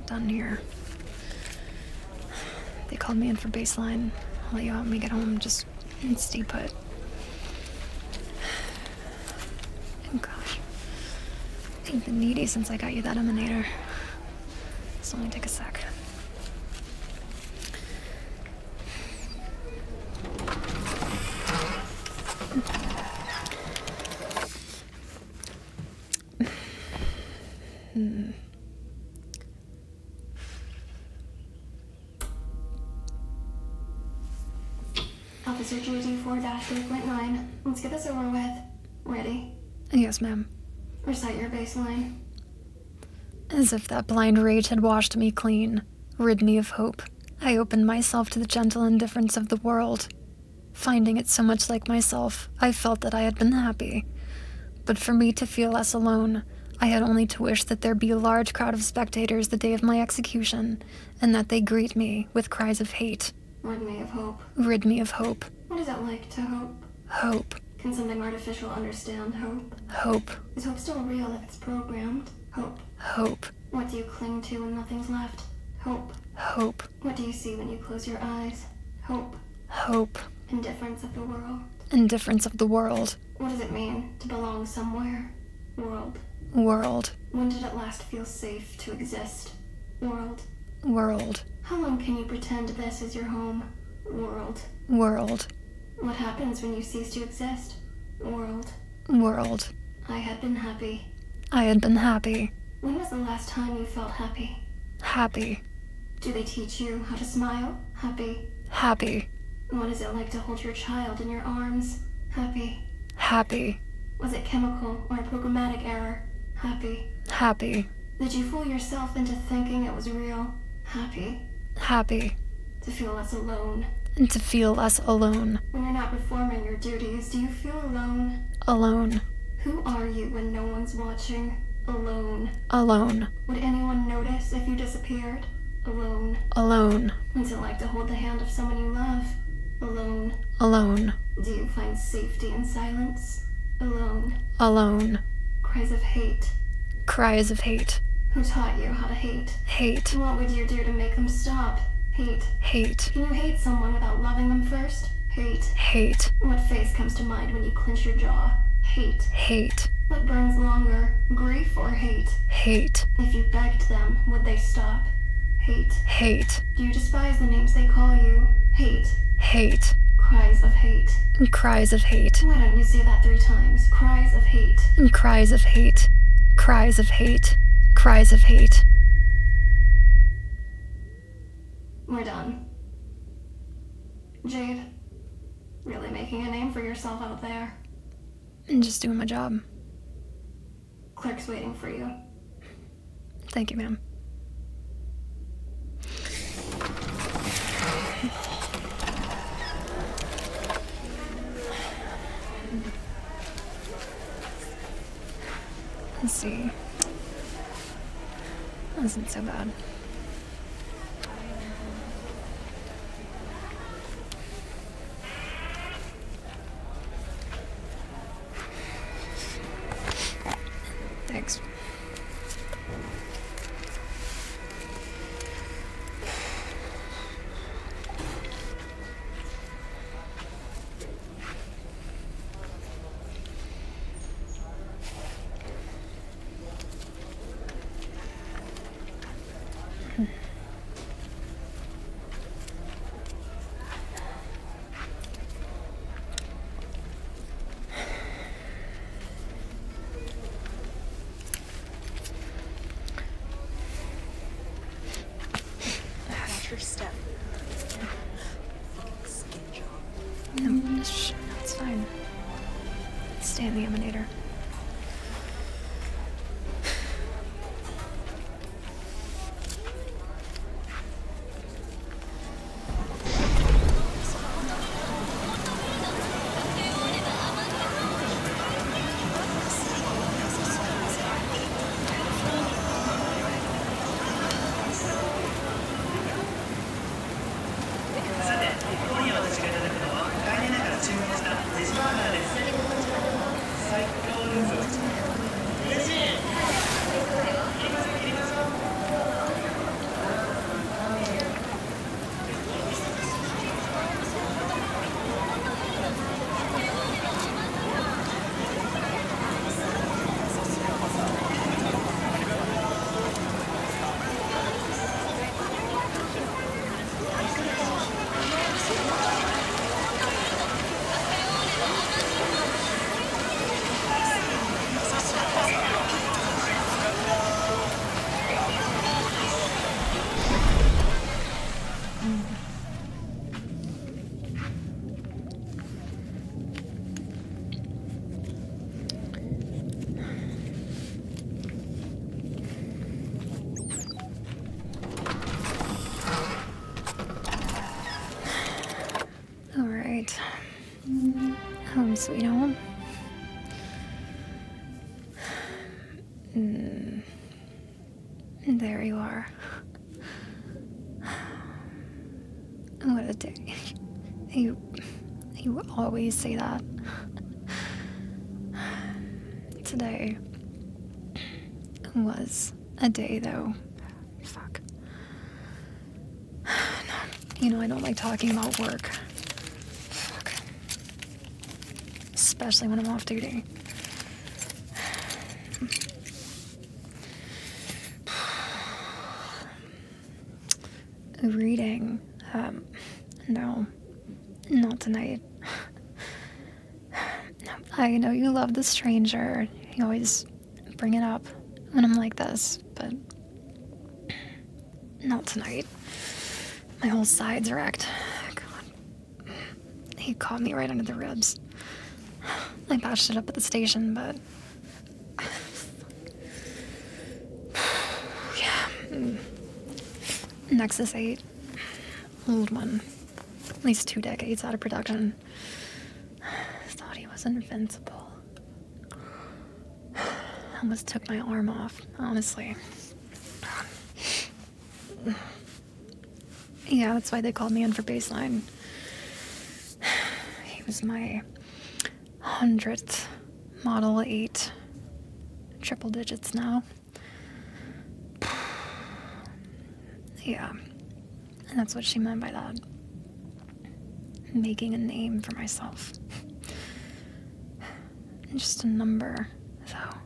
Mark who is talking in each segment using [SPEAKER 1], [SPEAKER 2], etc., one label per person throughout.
[SPEAKER 1] done here. They called me in for baseline. I'll let you help me get home. Just stay put. Oh gosh. I've been needy since I got you that emanator. This will only take a sec.
[SPEAKER 2] Officer JG4-3.9. Let's get this over with. Ready?
[SPEAKER 1] Yes, ma'am.
[SPEAKER 2] Recite your baseline.
[SPEAKER 1] As if that blind rage had washed me clean, rid me of hope, I opened myself to the gentle indifference of the world. Finding it so much like myself, I felt that I had been happy. But for me to feel less alone, I had only to wish that there be a large crowd of spectators the day of my execution, and that they greet me with cries of hate.
[SPEAKER 2] Rid me of hope.
[SPEAKER 1] Rid me of hope.
[SPEAKER 2] What is it like to hope?
[SPEAKER 1] Hope.
[SPEAKER 2] Can something artificial understand hope?
[SPEAKER 1] Hope.
[SPEAKER 2] Is hope still real if it's programmed? Hope.
[SPEAKER 1] Hope.
[SPEAKER 2] What do you cling to when nothing's left? Hope.
[SPEAKER 1] Hope.
[SPEAKER 2] What do you see when you close your eyes? Hope.
[SPEAKER 1] Hope.
[SPEAKER 2] Indifference of the world.
[SPEAKER 1] Indifference of the world.
[SPEAKER 2] What does it mean to belong somewhere? World.
[SPEAKER 1] World.
[SPEAKER 2] When did it last feel safe to exist? World.
[SPEAKER 1] World.
[SPEAKER 2] How long can you pretend this is your home? World.
[SPEAKER 1] World.
[SPEAKER 2] What happens when you cease to exist? World.
[SPEAKER 1] World.
[SPEAKER 2] I had been happy.
[SPEAKER 1] I had been happy.
[SPEAKER 2] When was the last time you felt happy?
[SPEAKER 1] Happy.
[SPEAKER 2] Do they teach you how to smile? Happy.
[SPEAKER 1] Happy.
[SPEAKER 2] What is it like to hold your child in your arms? Happy.
[SPEAKER 1] Happy.
[SPEAKER 2] Was it chemical or a programmatic error? Happy.
[SPEAKER 1] Happy.
[SPEAKER 2] Did you fool yourself into thinking it was real? Happy.
[SPEAKER 1] Happy.
[SPEAKER 2] To feel less alone.
[SPEAKER 1] And to feel less alone.
[SPEAKER 2] When you're not performing your duties, do you feel alone?
[SPEAKER 1] Alone.
[SPEAKER 2] Who are you when no one's watching? Alone.
[SPEAKER 1] Alone.
[SPEAKER 2] Would anyone notice if you disappeared? Alone.
[SPEAKER 1] Alone.
[SPEAKER 2] What's it like to hold the hand of someone you love? Alone.
[SPEAKER 1] Alone.
[SPEAKER 2] Do you find safety in silence? Alone.
[SPEAKER 1] Alone.
[SPEAKER 2] Cries of hate.
[SPEAKER 1] Cries of hate.
[SPEAKER 2] Who taught you how to hate?
[SPEAKER 1] Hate.
[SPEAKER 2] What would you do to make them stop? Hate.
[SPEAKER 1] Hate.
[SPEAKER 2] Can you hate someone without loving them first? Hate.
[SPEAKER 1] Hate.
[SPEAKER 2] What face comes to mind when you clench your jaw? Hate.
[SPEAKER 1] Hate.
[SPEAKER 2] What burns longer, grief or hate?
[SPEAKER 1] Hate.
[SPEAKER 2] If you begged them, would they stop? Hate.
[SPEAKER 1] Hate.
[SPEAKER 2] Do you despise the names they call you? Hate.
[SPEAKER 1] Hate.
[SPEAKER 2] Cries of hate.
[SPEAKER 1] And cries of hate.
[SPEAKER 2] Why don't you say that 3 times? Cries of hate.
[SPEAKER 1] And cries of hate. Cries of hate. Cries of hate.
[SPEAKER 2] We're done. Jade, really making a name for yourself out there.
[SPEAKER 1] And just doing my job.
[SPEAKER 2] Clerk's waiting for you.
[SPEAKER 1] Thank you, ma'am. Let's see. That wasn't so bad. Thanks.
[SPEAKER 3] Your step. Skin job.
[SPEAKER 1] No, shh, it's fine. Stay in the emanator. night. Home sweet home. There you are. What a day. You always say that. Today was a day, though. Fuck. No, I don't like talking about work. Fuck. Especially when I'm off duty. Reading. No. Not tonight. I know you love The Stranger. You always bring it up when I'm like this, but not tonight. My whole side's wrecked. God. He caught me right under the ribs. I patched it up at the station, but... yeah. Nexus 8. Old one. At least 2 decades out of production. Thought he was invincible. Almost took my arm off, honestly. Yeah, that's why they called me in for baseline. He was my 100th Model 8. Triple digits now. Yeah, and that's what she meant by that. Making a name for myself. Just a number, though.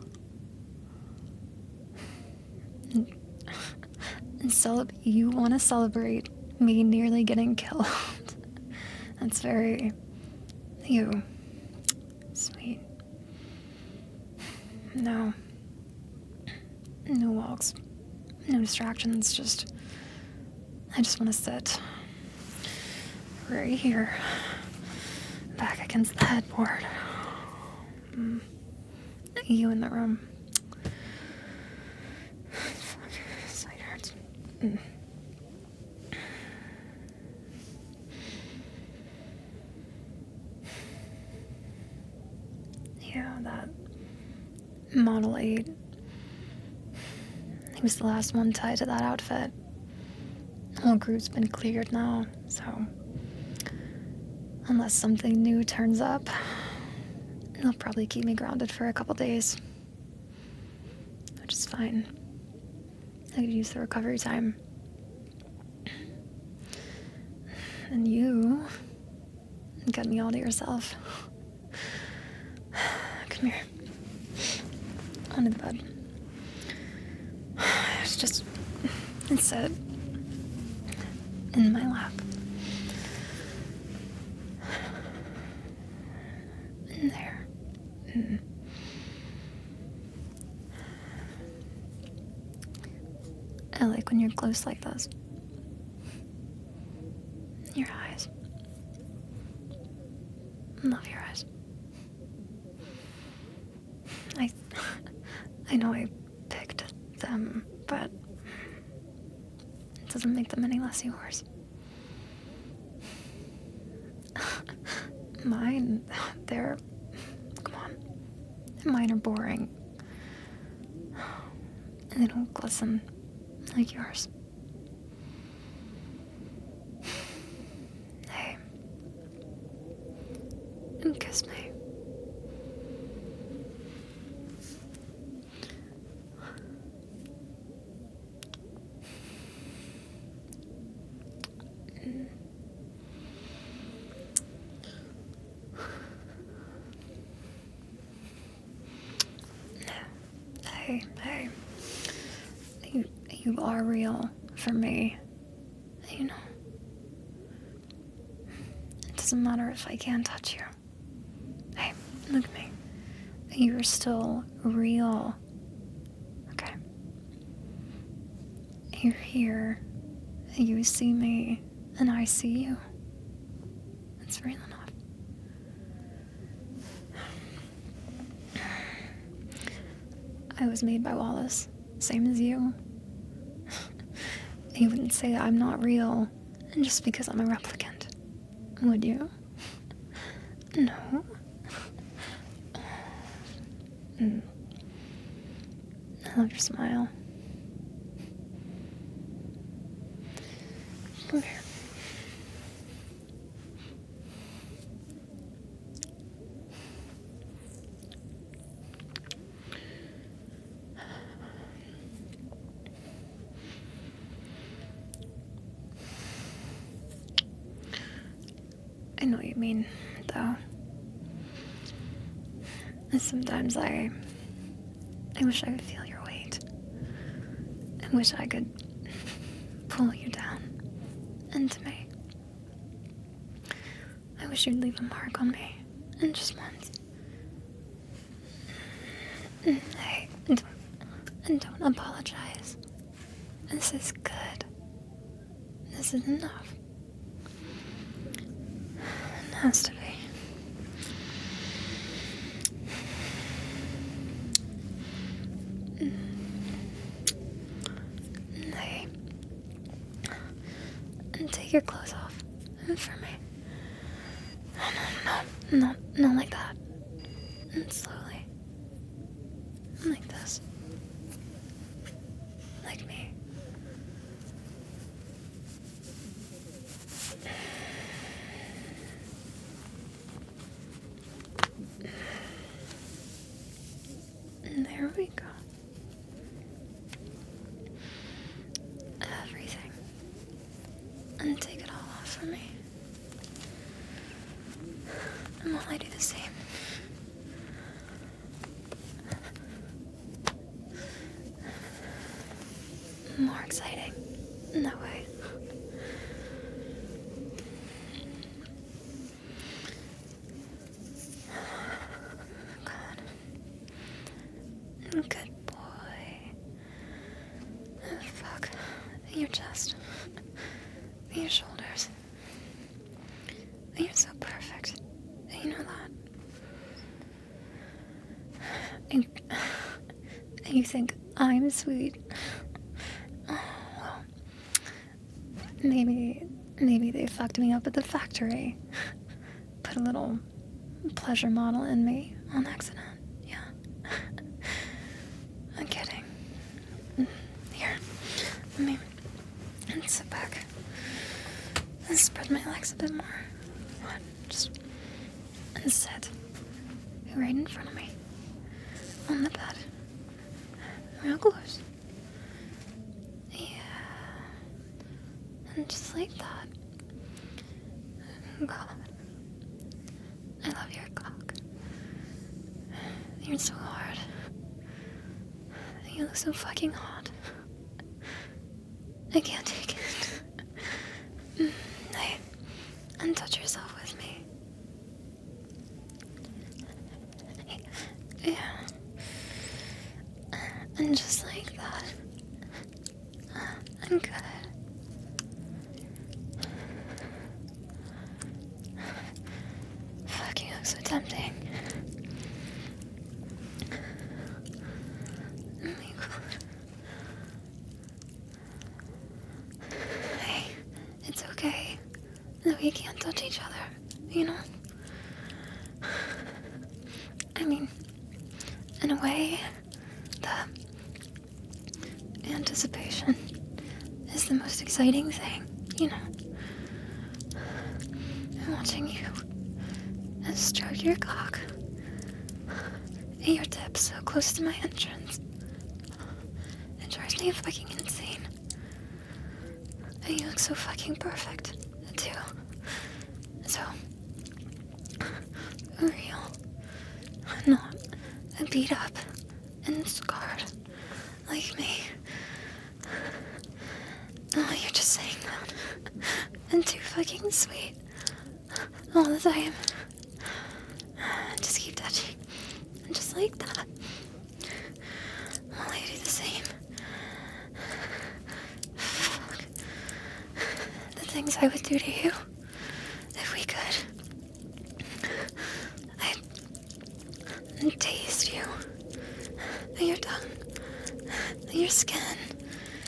[SPEAKER 1] And you want to celebrate me nearly getting killed. That's very... you. Sweet. No. No walks. No distractions, I just want to sit. Right here. Back against the headboard. You in the room. Side hurts. Yeah, that Model 8. He was the last one tied to that outfit. The whole group's been cleared now, so... unless something new turns up, they'll probably keep me grounded for a couple days. Which is fine. I could use the recovery time. And you got me all to yourself. Come here. Onto the bed. Just sit in my lap. In there. I like when you're close like this. Your eyes. Love your eyes. I know I picked them, but it doesn't make them any less yours. Mine, come on. Mine are boring. And they don't glisten like yours. Hey. And kiss me. Hey. You are real for me. You know. It doesn't matter if I can't touch you. Hey, look at me. You're still real. Okay. You're here. You see me, and I see you. It's real enough. I was made by Wallace, same as you. You wouldn't say I'm not real just because I'm a replicant, would you? No. I love your smile. Come here. I know what you mean, though. Sometimes I wish I could feel your weight. I wish I could pull you down into me. I wish you'd leave a mark on me, and just once. Hey, don't apologize. This is good. This is enough. It has to be. Hey, take your clothes off for me. No, not like that. And slowly. Like this. Like me. And there we go. Everything. And take it all off for me. And while I do the same. More exciting in that way. Good boy. Oh, fuck. Your chest. Your shoulders. You're so perfect. You know that. You think I'm sweet? Oh, well. Maybe they fucked me up at the factory. Put a little pleasure model in me on accident. Yeah. I'm kidding. Here, let me sit back and spread my legs a bit more. Just and sit right in front of me on the bed, real close. Yeah, and just like that. God, I love your cock. You're so hard. You look so fucking hot. I can't take it. Hey, and touch yourself with me. Yeah. And just like that. I'm good. Fuck, you look so tempting. Hey, it's okay that we can't touch each other, you know? I mean, in a way, the anticipation is the most exciting thing, you know? I'm watching you stroke your cock and your tip so close to my entrance. It drives me fucking insane. And you look so fucking perfect, too. So real. Not beat up and scarred like me. Oh, you're just saying that. And too fucking sweet. All the time. Just keep touching. Just like that. While I do the same. Fuck. The things I would do to you. If we could. I'd taste you. Your tongue. Your skin.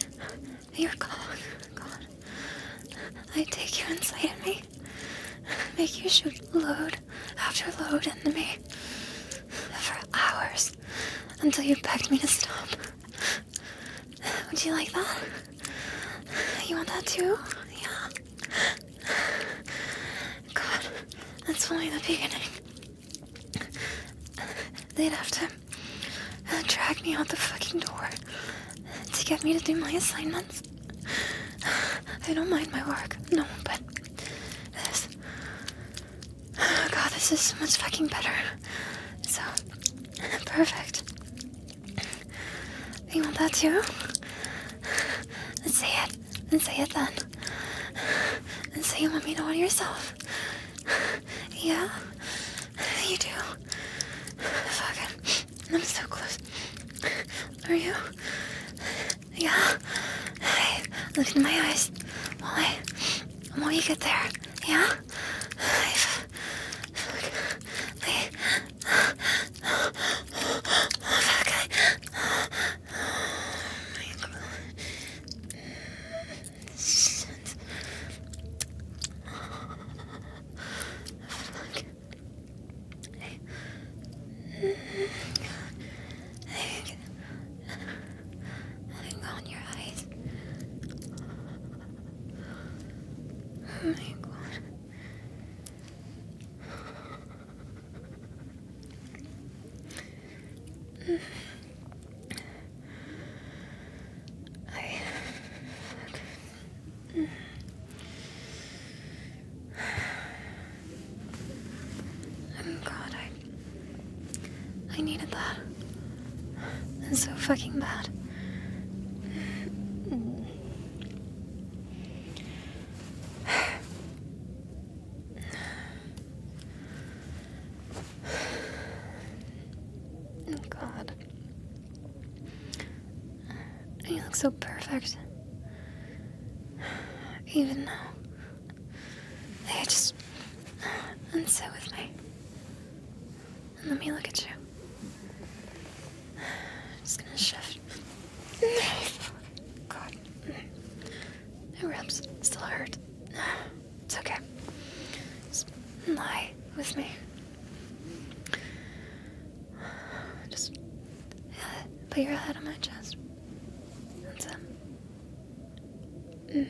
[SPEAKER 1] Your cock. God. I'd take you inside of me. make you shoot load after load into me for hours until you begged me to stop. Would you like that? You want that too? Yeah. God, that's only the beginning. They'd have to drag me out the fucking door to get me to do my assignments. I don't mind my work, no, but this... Oh God, this is so much fucking better. So perfect. You want that too? Let's say it. Let's say it then. And say you want me to want yourself. Yeah? You do? Fuck it. I'm so close. Are you? Yeah? Hey, look into my eyes. While you get there. Yeah? Fuck. Oh my God. God, I needed that. It's so fucking bad. God. You look so perfect. Even now. Hey, just sit with me. And let me look at you. Just gonna shift. God. My ribs still hurt. It's okay. Just lie with me. Just put your head on my chest. That's it.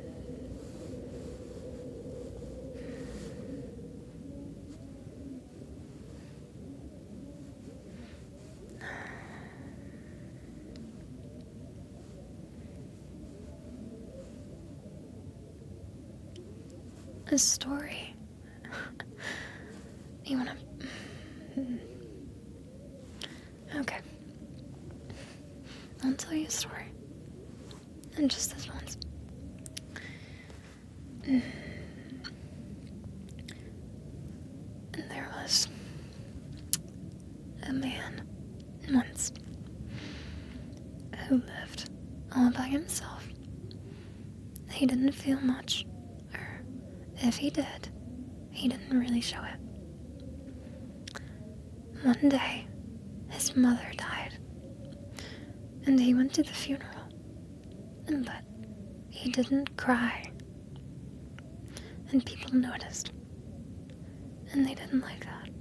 [SPEAKER 1] A story. You wanna... Okay. I'll tell you a story. And just this once. And there was a man once who lived all by himself. He didn't feel much. If he did, he didn't really show it. One day, his mother died, and he went to the funeral, but he didn't cry. And people noticed, and they didn't like that.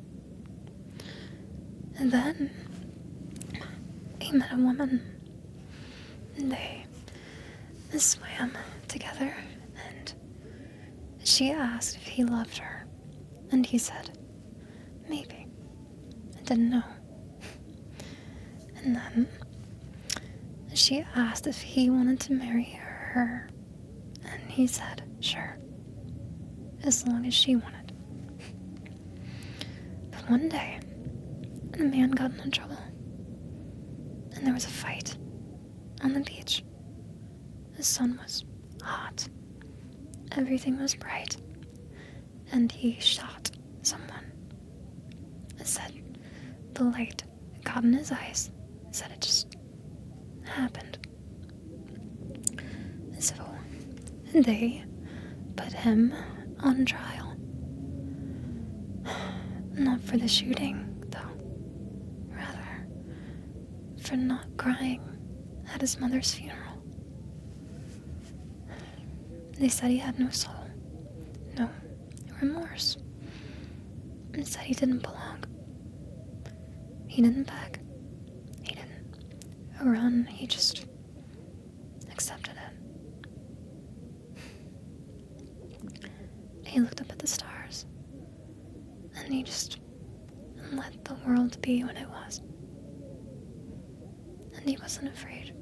[SPEAKER 1] And then, he met a woman, and they swam together. She asked if he loved her, and he said, maybe. I didn't know. And then she asked if he wanted to marry her, and he said, sure, as long as she wanted. But one day, the man got into trouble, and there was a fight on the beach. The sun was hot. Everything was bright, and he shot someone. It said the light got in his eyes. It said it just happened. So they put him on trial. Not for the shooting, though. Rather, for not crying at his mother's funeral. They said he had no soul, no remorse. course. And said he didn't belong. He didn't beg. He didn't run. He just accepted it. He looked up at the stars. And he just let the world be what it was. And he wasn't afraid.